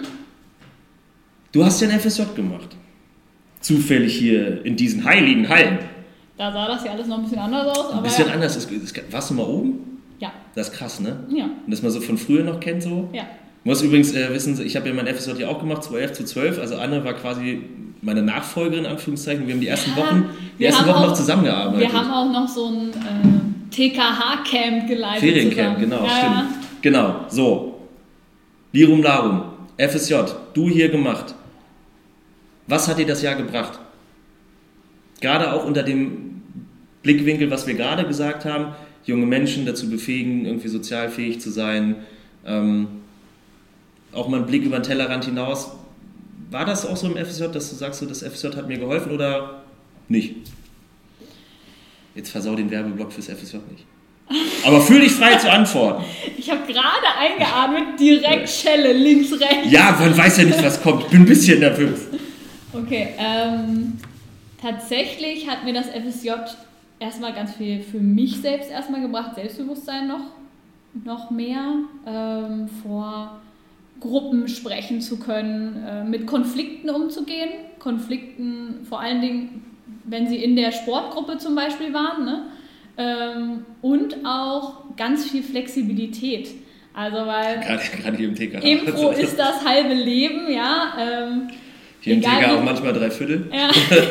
Du hast ja ein F S J gemacht. Zufällig hier in diesen heiligen Hallen. Da sah das ja alles noch ein bisschen anders aus. Ein aber bisschen ja. anders. Ist, ist, warst du mal oben? Ja. Das ist krass, ne? Ja. Und dass man so von früher noch kennt, so? Ja. Du musst übrigens äh, wissen, ich habe ja mein F S J ja auch gemacht, zweitausendelf zu zwölf. Also Anne war quasi meine Nachfolgerin, in Anführungszeichen. Wir haben die ersten ja, Wochen, die ersten Wochen auch, noch zusammengearbeitet. Wir haben auch noch so ein äh, T K H-Camp geleitet. Feriencamp, genau, ja, stimmt. Ja. Genau, so. Lirum Larum, F S J, du hier gemacht. Was hat dir das Jahr gebracht? Gerade auch unter dem Blickwinkel, was wir gerade gesagt haben, junge Menschen dazu befähigen, irgendwie sozialfähig zu sein, ähm, auch mal einen Blick über den Tellerrand hinaus. War das auch so im F S J, dass du sagst, so, das F S J hat mir geholfen oder nicht? Jetzt versau den Werbeblock fürs F S J nicht. Aber fühl dich frei zu antworten. Ich habe gerade eingeatmet, direkt Schelle, links, rechts. Ja, man weiß ja nicht, was kommt. Ich bin ein bisschen nervös. Okay, ähm, tatsächlich hat mir das F S J erstmal ganz viel für mich selbst erstmal gebracht, Selbstbewusstsein noch, noch mehr, ähm, vor Gruppen sprechen zu können, äh, mit Konflikten umzugehen. Konflikten vor allen Dingen, wenn sie in der Sportgruppe zum Beispiel waren, ne? Ähm, und auch ganz viel Flexibilität. Also weil gerade, gerade hier im T K H. Impro ist das halbe Leben, ja. Ähm, hier im T K H auch manchmal drei Viertel. Ja.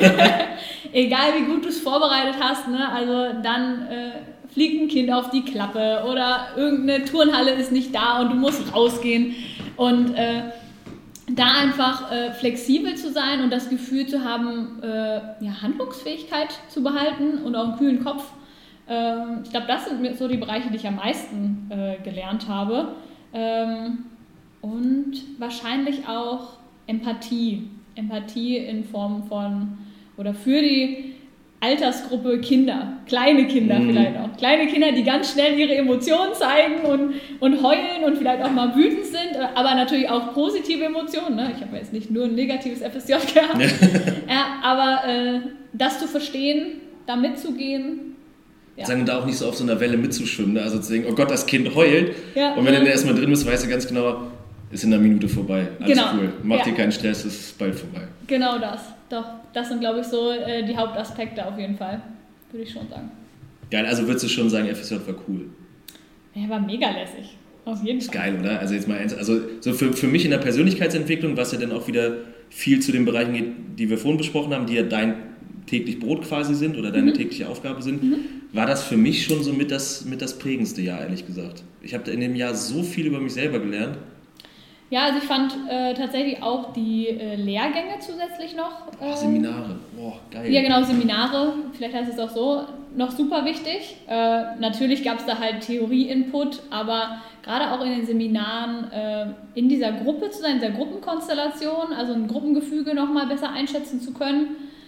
Egal wie gut du es vorbereitet hast, ne? Also dann äh, fliegt ein Kind auf die Klappe oder irgendeine Turnhalle ist nicht da und du musst rausgehen. Und äh, da einfach äh, flexibel zu sein und das Gefühl zu haben, äh, ja, Handlungsfähigkeit zu behalten und auch einen kühlen Kopf. Ähm, ich glaube, das sind so die Bereiche, die ich am meisten äh, gelernt habe. Ähm, und wahrscheinlich auch Empathie. Empathie in Form von oder für die Altersgruppe Kinder, kleine Kinder mhm. vielleicht auch. Kleine Kinder, die ganz schnell ihre Emotionen zeigen und, und heulen und vielleicht auch mal wütend sind, aber natürlich auch positive Emotionen. Ne? Ich habe jetzt nicht nur ein negatives F S J gehabt. ja, aber äh, das zu verstehen, da mitzugehen. Ja. Sagen, da auch nicht so auf so einer Welle mitzuschwimmen. Ne? Also zu denken, oh Gott, das Kind heult. Ja, und wenn ja. du dann erstmal drin bist, weißt du ganz genau, ist in einer Minute vorbei. Alles genau. cool. Mach ja. dir keinen Stress, es ist bald vorbei. Genau das. Doch, das sind, glaube ich, so äh, die Hauptaspekte auf jeden Fall. Würde ich schon sagen. Geil, also würdest du schon sagen, F S J war cool? Ja, war mega lässig. Auf jeden ist Fall. Geil, oder? Also jetzt mal eins, also so für, für mich in der Persönlichkeitsentwicklung, was ja dann auch wieder viel zu den Bereichen geht, die wir vorhin besprochen haben, die ja dein täglich Brot quasi sind oder deine mhm. tägliche Aufgabe sind, mhm. war das für mich schon so mit das, mit das prägendste Jahr, ehrlich gesagt. Ich habe in dem Jahr so viel über mich selber gelernt. Ja, also ich fand äh, tatsächlich auch die äh, Lehrgänge zusätzlich noch. Äh, oh, Seminare, boah, geil. Ja, genau, Seminare, vielleicht heißt es auch so, noch super wichtig. Äh, natürlich gab es da halt Theorie-Input, aber gerade auch in den Seminaren äh, in dieser Gruppe zu sein, in dieser Gruppenkonstellation, also ein Gruppengefüge nochmal besser einschätzen zu können.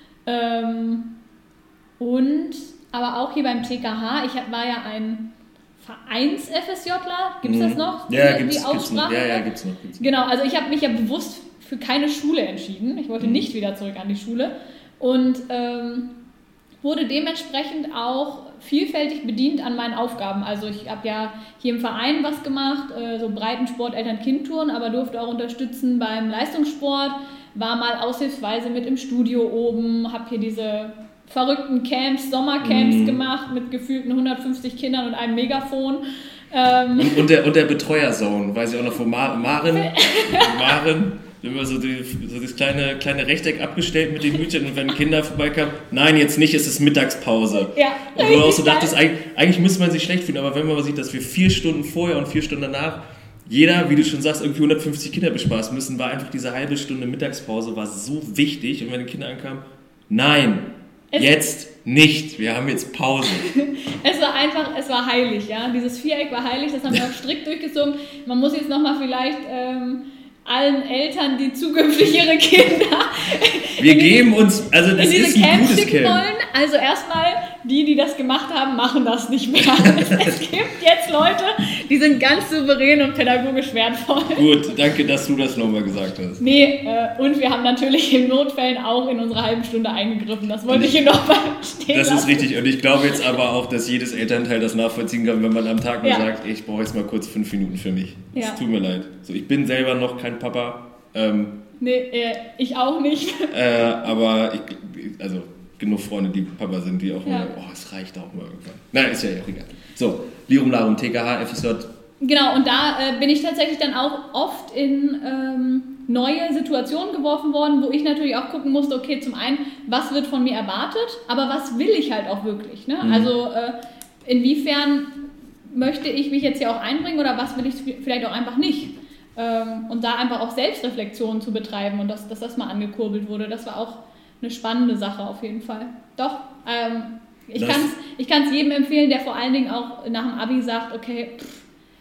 Ähm, und aber auch hier beim T K H, ich war ja ein Vereins-FSJler, gibt es das noch? Ja, die, gibt's, die gibt's noch. Ja, ja, gibt's noch. Gibt's noch. Genau, also ich habe mich ja bewusst für keine Schule entschieden. Ich wollte mhm. nicht wieder zurück an die Schule und ähm, wurde dementsprechend auch vielfältig bedient an meinen Aufgaben. Also ich habe ja hier im Verein was gemacht, äh, so Breitensport, Eltern-Kind-Touren, aber durfte auch unterstützen beim Leistungssport, war mal aushilfsweise mit im Studio oben, habe hier diese verrückten Camps, Sommercamps mm. gemacht mit gefühlten hundertfünfzig Kindern und einem Megafon. Ähm und, und, der, und der Betreuerzone, weiß ich auch noch von Mar- Maren. Maren, immer so, die, so das kleine, kleine Rechteck abgestellt mit den Hütchen und wenn Kinder vorbeikamen, nein, jetzt nicht, es ist Mittagspause. Ja, und wo du auch so dachtest, eigentlich, eigentlich müsste man sich schlecht fühlen, aber wenn man sieht, dass wir vier Stunden vorher und vier Stunden danach jeder, wie du schon sagst, irgendwie hundertfünfzig Kinder bespaßen müssen, war einfach diese halbe Stunde Mittagspause war so wichtig und wenn die Kinder ankamen, nein, es jetzt nicht, wir haben jetzt Pause. Es war einfach, es war heilig, ja. Dieses Viereck war heilig, das haben wir auch strikt durchgezogen. Man muss jetzt nochmal vielleicht ähm, allen Eltern, die zukünftig ihre Kinder wir geben uns, also das in diese ist ein Camps gutes schicken Camp. wollen. Also erstmal, die, die das gemacht haben, machen das nicht mehr. Es, es gibt jetzt Leute, die sind ganz souverän und pädagogisch wertvoll. Gut, danke, dass du das nochmal gesagt hast. Nee, äh, und wir haben natürlich in Notfällen auch in unserer halben Stunde eingegriffen. Das wollte ich hier nochmal stehen Das lassen. ist richtig und ich glaube jetzt aber auch, dass jedes Elternteil das nachvollziehen kann, wenn man am Tag mal ja. sagt, ich brauche jetzt mal kurz fünf Minuten für mich. Es ja. tut mir leid. So, ich bin selber noch kein Papa. Ähm, nee, äh, ich auch nicht. Äh, aber ich, also genug Freunde, die Papa sind, die auch ja. mal, oh, es reicht auch mal irgendwann. Nein, ist ja auch egal. So, Lirum Larum, T K H, F S J. Genau, und da äh, bin ich tatsächlich dann auch oft in ähm, neue Situationen geworfen worden, wo ich natürlich auch gucken musste, okay, zum einen, was wird von mir erwartet, aber was will ich halt auch wirklich, ne? Mhm. Also äh, inwiefern möchte ich mich jetzt hier auch einbringen oder was will ich vielleicht auch einfach nicht? Ähm, und da einfach auch Selbstreflexion zu betreiben und dass, dass das mal angekurbelt wurde, das war auch eine spannende Sache auf jeden Fall. Doch, ähm, ich kann es ich kann's jedem empfehlen, der vor allen Dingen auch nach dem Abi sagt, okay, pff,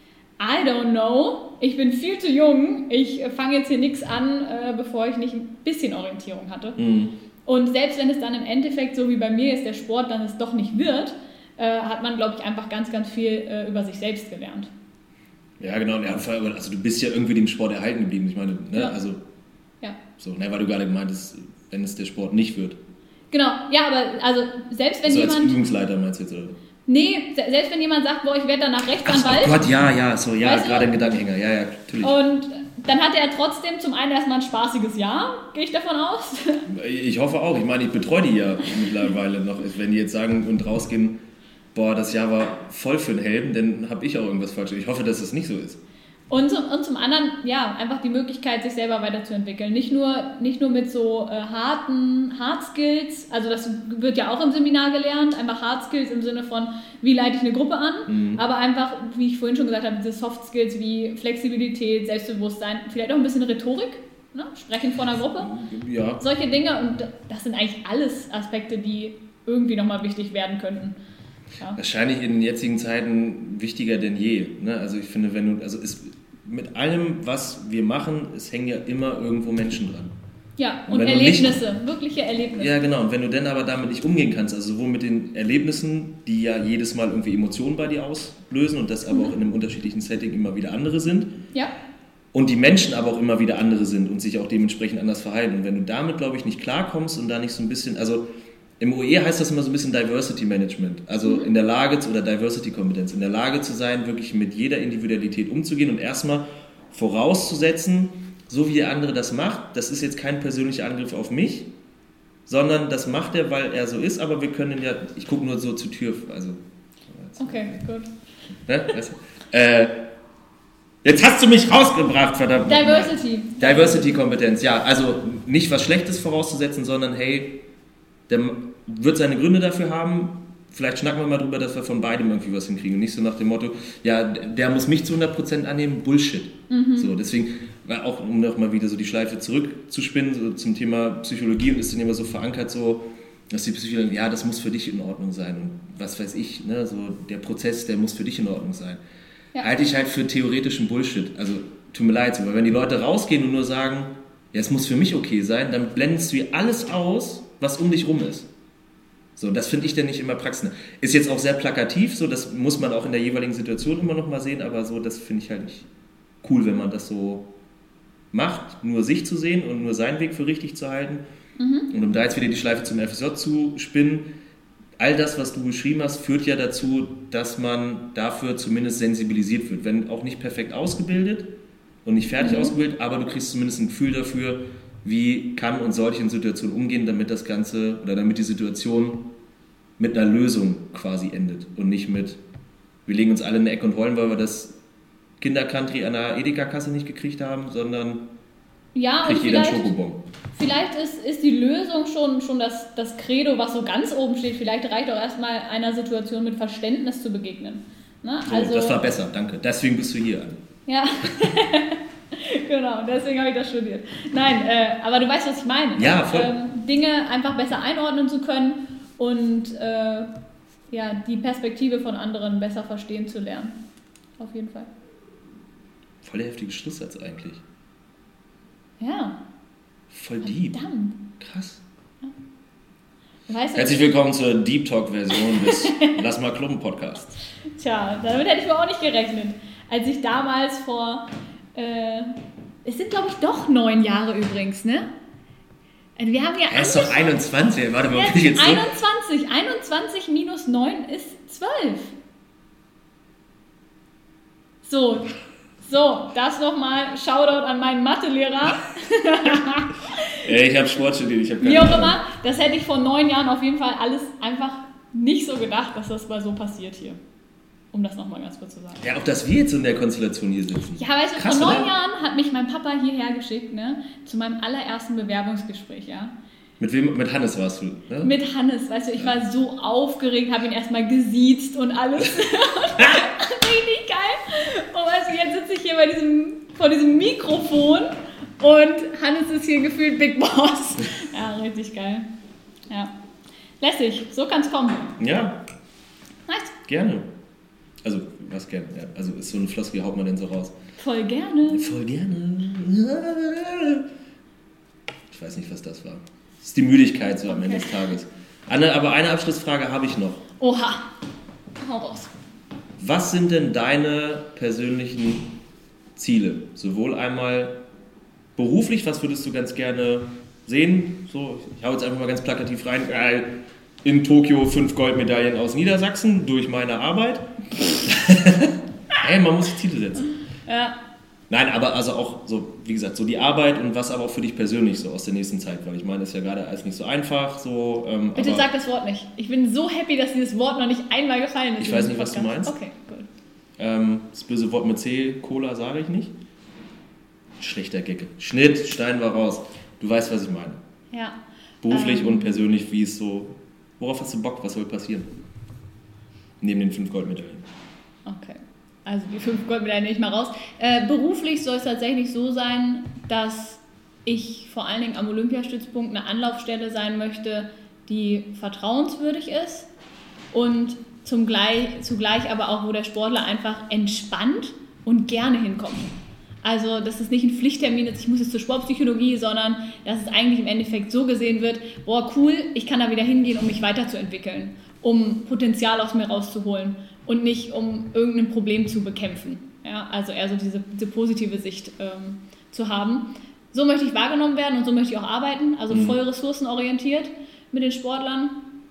I don't know, ich bin viel zu jung, ich fange jetzt hier nichts an, äh, bevor ich nicht ein bisschen Orientierung hatte. Mhm. Und selbst wenn es dann im Endeffekt, so wie bei mir ist, der Sport dann es doch nicht wird, äh, hat man, glaube ich, einfach ganz, ganz viel äh, über sich selbst gelernt. Ja, genau, also du bist ja irgendwie dem Sport erhalten geblieben, ich meine, ne, ja. also, ja. so, ne, weil du gerade gemeintest, wenn es der Sport nicht wird. Genau, ja, aber also selbst wenn also jemand... als Übungsleiter meinst du jetzt, oder? Nee, selbst wenn jemand sagt, boah, ich werde danach Rechtsanwalt... Ach, oh Gott, ja, ja, so, ja, weißt gerade du? ein Gedankenhänger, ja, ja, natürlich. Und dann hatte er trotzdem zum einen erstmal ein spaßiges Jahr, gehe ich davon aus. Ich hoffe auch, ich meine, ich betreue die ja mittlerweile noch, wenn die jetzt sagen und rausgehen, boah, das Jahr war voll für einen Helden, dann habe ich auch irgendwas falsch. Ich hoffe, dass es nicht so ist. Und zum, und zum anderen, ja, einfach die Möglichkeit, sich selber weiterzuentwickeln. Nicht nur, nicht nur mit so äh, harten Hard Skills, also das wird ja auch im Seminar gelernt, einfach Hard Skills im Sinne von, wie leite ich eine Gruppe an, mhm. aber einfach, wie ich vorhin schon gesagt habe, diese Soft Skills wie Flexibilität, Selbstbewusstsein, vielleicht auch ein bisschen Rhetorik, ne? Sprechen vor einer Gruppe, ja. Solche Dinge und das sind eigentlich alles Aspekte, die irgendwie nochmal wichtig werden könnten. Ja. Wahrscheinlich in den jetzigen Zeiten wichtiger denn je. Ne? Also ich finde, wenn du, also es, mit allem, was wir machen, es hängen ja immer irgendwo Menschen dran. Ja, und, und Erlebnisse, nicht, wirkliche Erlebnisse. Ja, genau. Und wenn du dann aber damit nicht umgehen kannst, also sowohl mit den Erlebnissen, die ja jedes Mal irgendwie Emotionen bei dir auslösen und das aber mhm. auch in einem unterschiedlichen Setting immer wieder andere sind. Ja. Und die Menschen aber auch immer wieder andere sind und sich auch dementsprechend anders verhalten. Und wenn du damit, glaube ich, nicht klarkommst und da nicht so ein bisschen, also im O E heißt das immer so ein bisschen Diversity Management, also mhm. in der Lage zu, oder Diversity Kompetenz, in der Lage zu sein, wirklich mit jeder Individualität umzugehen und erstmal vorauszusetzen, so wie der andere das macht, das ist jetzt kein persönlicher Angriff auf mich, sondern das macht er, weil er so ist, aber wir können ja, ich gucke nur so zur Tür, also. Okay, gut. Ne? Weißt du? äh, jetzt hast du mich rausgebracht, verdammt. Diversity. Diversity-Kompetenz, ja, also nicht was Schlechtes vorauszusetzen, sondern hey, der wird seine Gründe dafür haben, vielleicht schnacken wir mal drüber, dass wir von beidem irgendwie was hinkriegen und nicht so nach dem Motto, ja, der muss mich zu hundert Prozent annehmen, Bullshit. Mhm. So, deswegen, auch um nochmal wieder so die Schleife zurückzuspinnen, so zum Thema Psychologie und ist dann immer so verankert, so, dass die Psychologie, ja, das muss für dich in Ordnung sein und was weiß ich, ne, so der Prozess, der muss für dich in Ordnung sein. Ja. Halte ich halt für theoretischen Bullshit, also tut mir leid, aber wenn die Leute rausgehen und nur sagen, ja, es muss für mich okay sein, dann blendest du alles aus, was um dich rum ist. So, das finde ich dann nicht immer praxisnah. Ist jetzt auch sehr plakativ, so, das muss man auch in der jeweiligen Situation immer noch mal sehen, aber so, das finde ich halt nicht cool, wenn man das so macht, nur sich zu sehen und nur seinen Weg für richtig zu halten. Mhm. Und um da jetzt wieder die Schleife zum F S J zu spinnen, all das, was du beschrieben hast, führt ja dazu, dass man dafür zumindest sensibilisiert wird. Wenn auch nicht perfekt ausgebildet und nicht fertig mhm. ausgebildet, aber du kriegst zumindest ein Gefühl dafür, wie kann und soll ich in Situationen umgehen, damit das Ganze oder damit die Situation mit einer Lösung quasi endet und nicht mit, wir legen uns alle in eine Ecke und heulen, weil wir das Kindercountry an der Edeka-Kasse nicht gekriegt haben, sondern ja, kriegt jeder einen Schokobon. Vielleicht ist, ist die Lösung schon, schon das, das Credo, was so ganz oben steht. Vielleicht reicht auch erstmal einer Situation mit Verständnis zu begegnen. Ne? So, also, das war besser, danke. Deswegen bist du hier, Anni. Ja, genau, deswegen habe ich das studiert. Nein, äh, aber du weißt, was ich meine. Ja, voll. Ähm, Dinge einfach besser einordnen zu können und äh, ja, die Perspektive von anderen besser verstehen zu lernen. Auf jeden Fall. Voll der heftige Schlusssatz eigentlich. Ja. Voll deep. Verdammt. Krass. Ja. Weißt du, herzlich willkommen zur Deep Talk-Version des Lass mal Klumpen Podcasts. Tja, damit hätte ich mir auch nicht gerechnet. Als ich damals vor, äh, es sind glaube ich doch neun Jahre übrigens, ne? Also wir haben ja er ist doch einundzwanzig, warte mal, bin ich jetzt einundzwanzig, so? einundzwanzig minus neun ist zwölf. So, so, das nochmal, Shoutout an meinen Mathelehrer. Ey, ich habe Sport studiert, ich habe keine Wie auch Ahnung. immer, das hätte ich vor neun Jahren auf jeden Fall alles einfach nicht so gedacht, dass das mal so passiert hier. Um das nochmal ganz kurz zu sagen. Ja, auch dass wir jetzt in der Konstellation hier sitzen. Ja, weißt du, krass, vor neun oder? Jahren hat mich mein Papa hierher geschickt, ne, zu meinem allerersten Bewerbungsgespräch, ja. Mit wem? Mit Hannes warst du, ne? Mit Hannes, weißt du, ich war so aufgeregt, habe ihn erstmal gesiezt und alles. Richtig geil. Und weißt du, jetzt sitze ich hier bei diesem, vor diesem Mikrofon und Hannes ist hier gefühlt Big Boss. Ja, richtig geil. Ja. Lässig, so kann es kommen. Ja. Nice. Gerne. Also, was gerne? Ja, also ist so eine Floskel, haut man denn so raus? Voll gerne. Voll gerne. Ich weiß nicht, was das war. Das ist die Müdigkeit so am okay. Ende des Tages. Anne, aber eine Abschlussfrage habe ich noch. Oha. Hau raus. Was sind denn deine persönlichen Ziele? Sowohl einmal beruflich, was würdest du ganz gerne sehen? So, ich hau jetzt einfach mal ganz plakativ rein. In Tokio fünf Goldmedaillen aus Niedersachsen durch meine Arbeit. Hey, man muss sich Ziele setzen. Ja. Nein, aber also auch so, wie gesagt, so die Arbeit und was aber auch für dich persönlich so aus der nächsten Zeit, weil ich meine, das ist ja gerade alles nicht so einfach. So, ähm, Bitte aber sag das Wort nicht. Ich bin so happy, dass dieses Wort noch nicht einmal gefallen ist. Ich weiß nicht, was du meinst. Okay, gut. Ähm, das böse Wort mit C, Cola, sage ich nicht. Schlechter Gag. Schnitt, schneiden wir raus. Du weißt, was ich meine. Ja. Beruflich ähm, und persönlich, wie es so... Worauf hast du Bock? Was soll passieren? Neben den fünf Goldmedaillen. Okay. Also die fünf Goldmedaillen nehme ich mal raus. Äh, beruflich soll es tatsächlich so sein, dass ich vor allen Dingen am Olympiastützpunkt eine Anlaufstelle sein möchte, die vertrauenswürdig ist und zum Gleich, zugleich aber auch, wo der Sportler einfach entspannt und gerne hinkommt. Also, dass es nicht ein Pflichttermin ist, ich muss jetzt zur Sportpsychologie, sondern dass es eigentlich im Endeffekt so gesehen wird, boah, cool, ich kann da wieder hingehen, um mich weiterzuentwickeln, um Potenzial aus mir rauszuholen und nicht um irgendein Problem zu bekämpfen. Ja, also eher so diese, diese positive Sicht ähm, zu haben. So möchte ich wahrgenommen werden und so möchte ich auch arbeiten, also voll ressourcenorientiert mit den Sportlern.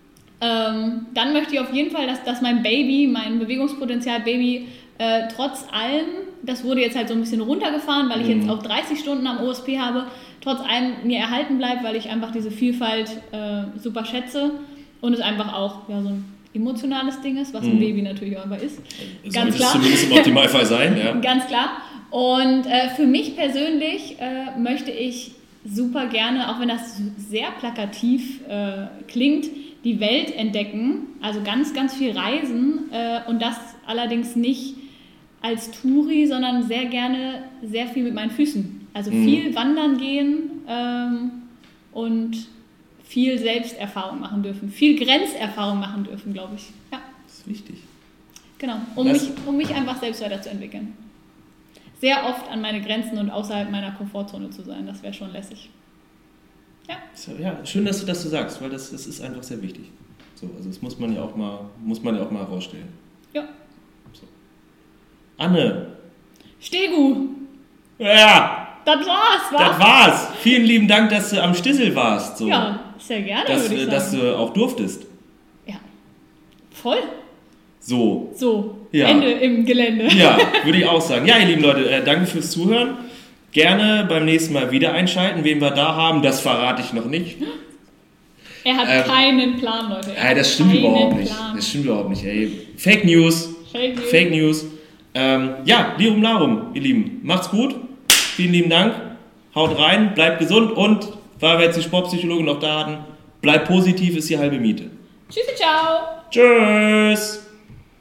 Ähm, dann möchte ich auf jeden Fall, dass, dass mein Baby, mein Bewegungspotenzial-Baby, äh, trotz allem, das wurde jetzt halt so ein bisschen runtergefahren, weil ich jetzt auch dreißig Stunden am O S P habe, trotz allem mir erhalten bleibt, weil ich einfach diese Vielfalt äh, super schätze und es einfach auch ja, so ein emotionales Ding ist, was ein Baby natürlich auch einfach ist. Ganz klar. Sollte es zumindest im Optimalfall sein, ja. Ganz klar. Und äh, für mich persönlich äh, möchte ich super gerne, auch wenn das sehr plakativ äh, klingt, die Welt entdecken, also ganz, ganz viel reisen äh, und das allerdings nicht als Touri, sondern sehr gerne sehr viel mit meinen Füßen. Also mhm. viel wandern gehen ähm, und viel Selbsterfahrung machen dürfen, viel Grenzerfahrung machen dürfen, glaube ich. Ja. Das ist wichtig. Genau, um mich, um mich einfach selbst weiterzuentwickeln. Sehr oft an meine Grenzen und außerhalb meiner Komfortzone zu sein, das wäre schon lässig. Ja. Ja, schön, dass du das so sagst, weil das, das ist einfach sehr wichtig. So, also das muss man ja auch mal, muss man ja auch mal herausstellen. Ja. So. Anne. Stegu. Ja. Das war's, wa? Das war's. Vielen lieben Dank, dass du am Stissel warst. So. Ja, sehr gerne, dass, würde ich sagen. Dass du auch durftest. Ja. Voll. So. So. Ja. Ende im Gelände. Ja, würde ich auch sagen. Ja, ihr lieben Leute, äh, danke fürs Zuhören. Gerne beim nächsten Mal wieder einschalten. Wen wir da haben, das verrate ich noch nicht. Er hat ähm, keinen Plan, Leute. Ey, das stimmt überhaupt nicht. Plan. Das stimmt überhaupt nicht, ey. Fake News. Fake News. Fake News. Ähm, ja, Lirum Larum, ihr Lieben. Macht's gut. Vielen lieben Dank. Haut rein, bleibt gesund und, weil wir jetzt die Sportpsychologen noch da hatten, bleibt positiv, ist die halbe Miete. Tschüssi, ciao. Tschüss.